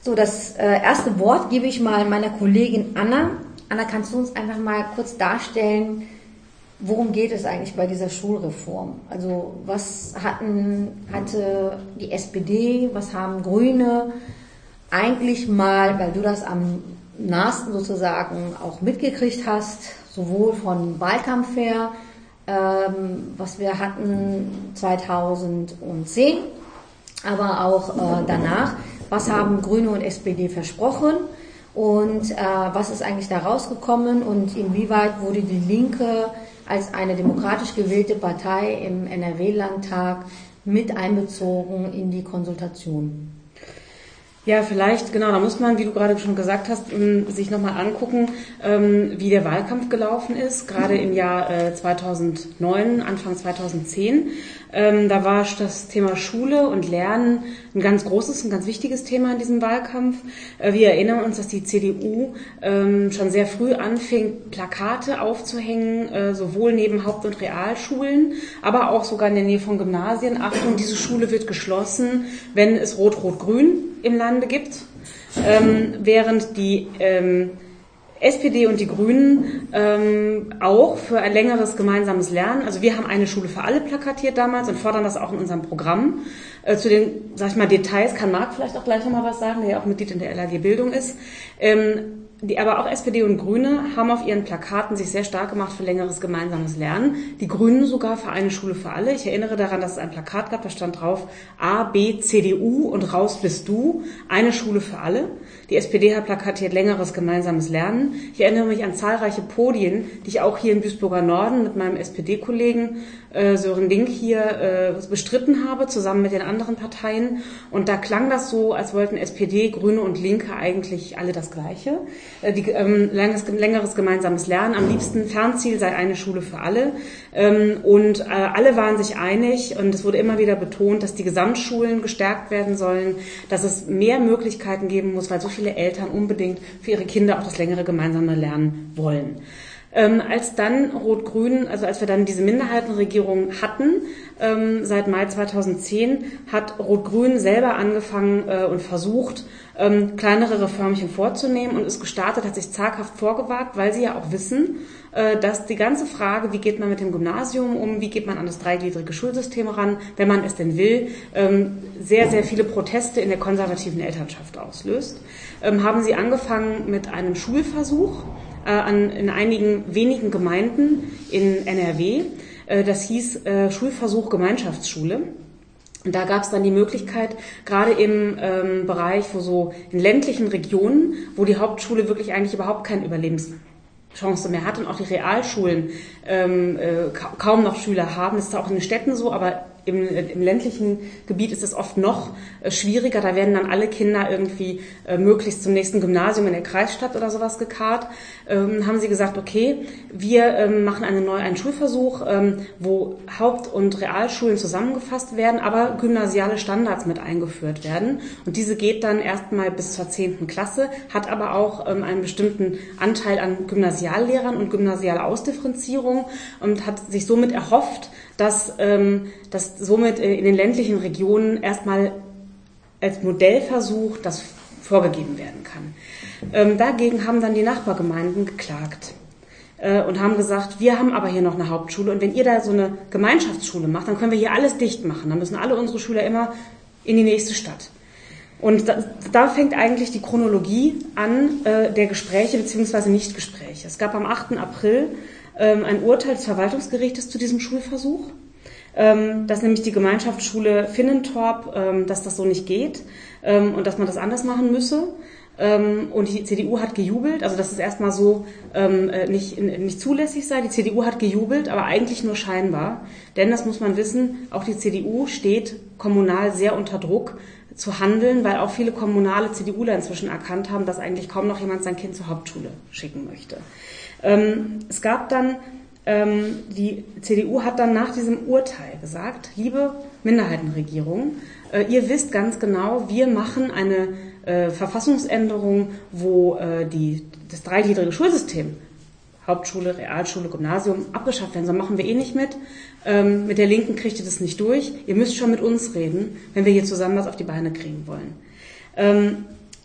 So, das erste Wort gebe ich mal meiner Kollegin Anna. Anna, kannst du uns einfach mal kurz darstellen, worum geht es eigentlich bei dieser Schulreform? Also was hatte die SPD, was haben Grüne eigentlich mal, weil du das am nahesten sozusagen auch mitgekriegt hast, sowohl von Wahlkampf her, was wir hatten 2010, aber auch danach, was haben Grüne und SPD versprochen und was ist eigentlich da rausgekommen und inwieweit wurde die Linke als eine demokratisch gewählte Partei im NRW-Landtag mit einbezogen in die Konsultation? Ja, vielleicht, genau, da muss man, wie du gerade schon gesagt hast, sich nochmal angucken, wie der Wahlkampf gelaufen ist, gerade im Jahr 2009, Anfang 2010. Da war das Thema Schule und Lernen ein ganz großes, ein ganz wichtiges Thema in diesem Wahlkampf. Wir erinnern uns, dass die CDU schon sehr früh anfing, Plakate aufzuhängen, sowohl neben Haupt- und Realschulen, aber auch sogar in der Nähe von Gymnasien. Achtung, diese Schule wird geschlossen, wenn es Rot-Rot-Grün im Lande gibt, während die SPD und die Grünen auch für ein längeres gemeinsames Lernen, also wir haben eine Schule für alle plakatiert damals und fordern das auch in unserem Programm. Zu den, sag ich mal, Details kann Marc vielleicht auch gleich nochmal was sagen, der ja auch Mitglied in der LAG Bildung ist. Aber auch SPD und Grüne haben auf ihren Plakaten sich sehr stark gemacht für längeres gemeinsames Lernen. Die Grünen sogar für eine Schule für alle. Ich erinnere daran, dass es ein Plakat gab, da stand drauf A, B, CDU und raus bist du. Eine Schule für alle. Die SPD hat plakatiert längeres gemeinsames Lernen. Ich erinnere mich an zahlreiche Podien, die ich auch hier im Duisburger Norden mit meinem SPD-Kollegen Sören Link hier bestritten habe, zusammen mit den anderen Parteien. Und da klang das so, als wollten SPD, Grüne und Linke eigentlich alle das Gleiche. Längeres gemeinsames Lernen. Am liebsten Fernziel sei eine Schule für alle. Und alle waren sich einig und es wurde immer wieder betont, dass die Gesamtschulen gestärkt werden sollen, dass es mehr Möglichkeiten geben muss, weil so viele Eltern unbedingt für ihre Kinder auch das längere gemeinsame Lernen wollen. Als dann Rot-Grün, also als wir dann diese Minderheitenregierung hatten, seit Mai 2010, hat Rot-Grün selber angefangen und versucht, kleinere Reformchen vorzunehmen und ist gestartet, hat sich zaghaft vorgewagt, weil sie ja auch wissen, dass die ganze Frage, wie geht man mit dem Gymnasium um, wie geht man an das dreigliedrige Schulsystem ran, wenn man es denn will, sehr, sehr viele Proteste in der konservativen Elternschaft auslöst. Haben sie angefangen mit einem Schulversuch in einigen wenigen Gemeinden in NRW. Das hieß Schulversuch Gemeinschaftsschule. Und da gab es dann die Möglichkeit, gerade im Bereich, wo so in ländlichen Regionen, wo die Hauptschule wirklich eigentlich überhaupt keine Überlebenschance mehr hat und auch die Realschulen kaum noch Schüler haben. Das ist auch in den Städten so, aber im ländlichen Gebiet ist es oft noch schwieriger. Da werden dann alle Kinder irgendwie möglichst zum nächsten Gymnasium in der Kreisstadt oder sowas gekarrt. Haben sie gesagt, okay, wir machen einen Schulversuch, wo Haupt- und Realschulen zusammengefasst werden, aber gymnasiale Standards mit eingeführt werden. Und diese geht dann erstmal bis zur 10. Klasse, hat aber auch einen bestimmten Anteil an Gymnasiallehrern und gymnasiale Ausdifferenzierung und hat sich somit erhofft, dass somit in den ländlichen Regionen erstmal als Modellversuch das vorgegeben werden kann. Dagegen haben dann die Nachbargemeinden geklagt und haben gesagt, wir haben aber hier noch eine Hauptschule und wenn ihr da so eine Gemeinschaftsschule macht, dann können wir hier alles dicht machen. Dann müssen alle unsere Schüler immer in die nächste Stadt. Und da fängt eigentlich die Chronologie an der Gespräche bzw. Nichtgespräche. Es gab am 8. April ein Urteil des Verwaltungsgerichtes zu diesem Schulversuch, dass nämlich die Gemeinschaftsschule Finnentorp, dass das so nicht geht und dass man das anders machen müsse. Und die CDU hat gejubelt, also dass es erstmal so nicht zulässig sei. Die CDU hat gejubelt, aber eigentlich nur scheinbar. Denn, das muss man wissen, auch die CDU steht kommunal sehr unter Druck zu handeln, weil auch viele kommunale CDUler inzwischen erkannt haben, dass eigentlich kaum noch jemand sein Kind zur Hauptschule schicken möchte. Es gab dann, die CDU hat dann nach diesem Urteil gesagt, liebe Minderheitenregierung, ihr wisst ganz genau, wir machen eine Verfassungsänderung, wo das dreigliedrige Schulsystem, Hauptschule, Realschule, Gymnasium, abgeschafft werden soll, machen wir eh nicht mit. Mit der Linken kriegt ihr das nicht durch. Ihr müsst schon mit uns reden, wenn wir hier zusammen was auf die Beine kriegen wollen.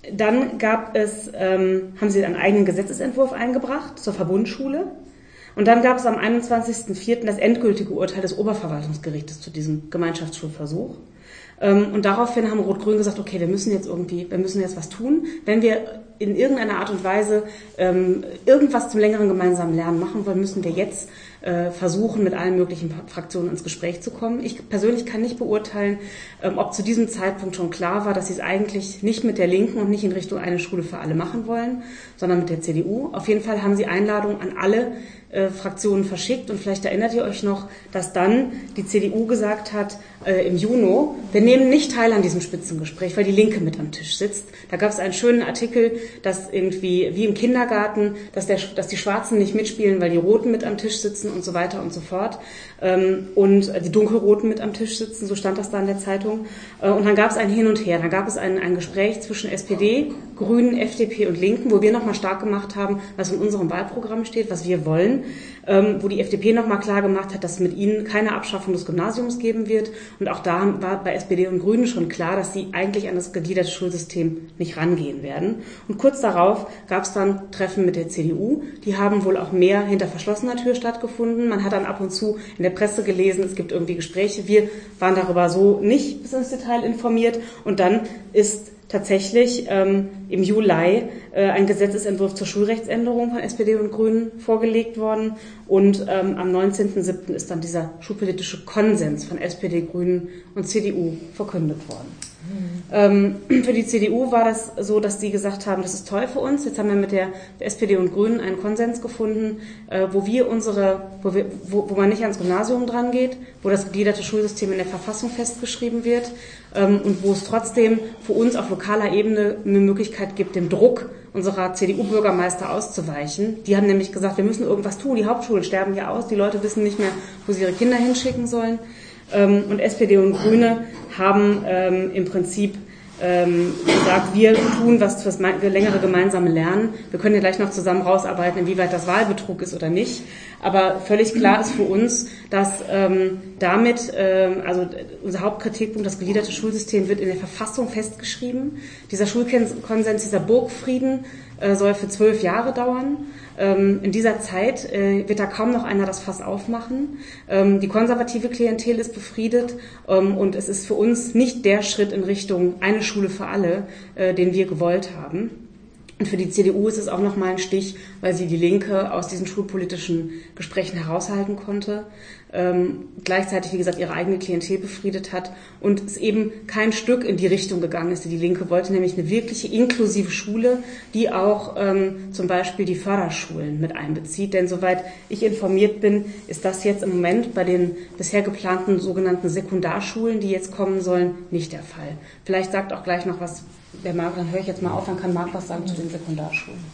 Dann haben sie einen eigenen Gesetzesentwurf eingebracht zur Verbundschule. Und dann gab es am 21.04. das endgültige Urteil des Oberverwaltungsgerichtes zu diesem Gemeinschaftsschulversuch. Und daraufhin haben Rot-Grün gesagt, okay, wir müssen jetzt was tun. Wenn wir in irgendeiner Art und Weise irgendwas zum längeren gemeinsamen Lernen machen wollen, müssen wir jetzt versuchen, mit allen möglichen Fraktionen ins Gespräch zu kommen. Ich persönlich kann nicht beurteilen, ob zu diesem Zeitpunkt schon klar war, dass sie es eigentlich nicht mit der Linken und nicht in Richtung eine Schule für alle machen wollen, sondern mit der CDU. Auf jeden Fall haben sie Einladungen an alle Fraktionen verschickt und vielleicht erinnert ihr euch noch, dass dann die CDU gesagt hat, im Juni, wir nehmen nicht teil an diesem Spitzengespräch, weil die Linke mit am Tisch sitzt. Da gab es einen schönen Artikel, dass irgendwie, wie im Kindergarten, dass die Schwarzen nicht mitspielen, weil die Roten mit am Tisch sitzen und so weiter und so fort. Und die Dunkelroten mit am Tisch sitzen, so stand das da in der Zeitung. Und dann gab es ein Hin und Her, dann gab es ein Gespräch zwischen SPD, Grünen, FDP und Linken, wo wir nochmal stark gemacht haben, was in unserem Wahlprogramm steht, was wir wollen, wo die FDP nochmal klar gemacht hat, dass es mit ihnen keine Abschaffung des Gymnasiums geben wird. Und auch da war bei SPD und Grünen schon klar, dass sie eigentlich an das gegliederte Schulsystem nicht rangehen werden. Und kurz darauf gab es dann Treffen mit der CDU. Die haben wohl auch mehr hinter verschlossener Tür stattgefunden. Man hat dann ab und zu in der Presse gelesen, es gibt irgendwie Gespräche. Wir waren darüber so nicht bis ins Detail informiert. Und dann ist tatsächlich im Juli ein Gesetzesentwurf zur Schulrechtsänderung von SPD und Grünen vorgelegt worden und am 19.07. ist dann dieser schulpolitische Konsens von SPD, Grünen und CDU verkündet worden. Für die CDU war das so, dass sie gesagt haben, das ist toll für uns. Jetzt haben wir mit der SPD und Grünen einen Konsens gefunden, wo man nicht ans Gymnasium dran geht, wo das gegliederte Schulsystem in der Verfassung festgeschrieben wird und wo es trotzdem für uns auf lokaler Ebene eine Möglichkeit gibt, dem Druck unserer CDU-Bürgermeister auszuweichen. Die haben nämlich gesagt, wir müssen irgendwas tun. Die Hauptschulen sterben ja aus. Die Leute wissen nicht mehr, wo sie ihre Kinder hinschicken sollen. Und SPD und Grüne haben im Prinzip gesagt, wir tun was fürs längere gemeinsame Lernen. Wir können ja gleich noch zusammen rausarbeiten, inwieweit das Wahlbetrug ist oder nicht. Aber völlig klar ist für uns, dass also unser Hauptkritikpunkt, das gegliederte Schulsystem wird in der Verfassung festgeschrieben. Dieser Schulkonsens, dieser Burgfrieden soll für 12 Jahre dauern. In dieser Zeit wird da kaum noch einer das Fass aufmachen. Die konservative Klientel ist befriedet und es ist für uns nicht der Schritt in Richtung eine Schule für alle, den wir gewollt haben. Und für die CDU ist es auch nochmal ein Stich, weil sie die Linke aus diesen schulpolitischen Gesprächen heraushalten konnte, gleichzeitig, wie gesagt, ihre eigene Klientel befriedet hat und es eben kein Stück in die Richtung gegangen ist, die die Linke wollte, nämlich eine wirkliche inklusive Schule, die auch zum Beispiel die Förderschulen mit einbezieht. Denn soweit ich informiert bin, ist das jetzt im Moment bei den bisher geplanten sogenannten Sekundarschulen, die jetzt kommen sollen, nicht der Fall. Vielleicht sagt auch gleich noch was der Marc, dann höre ich jetzt mal auf, dann kann Marc was sagen zu den Sekundarschulen.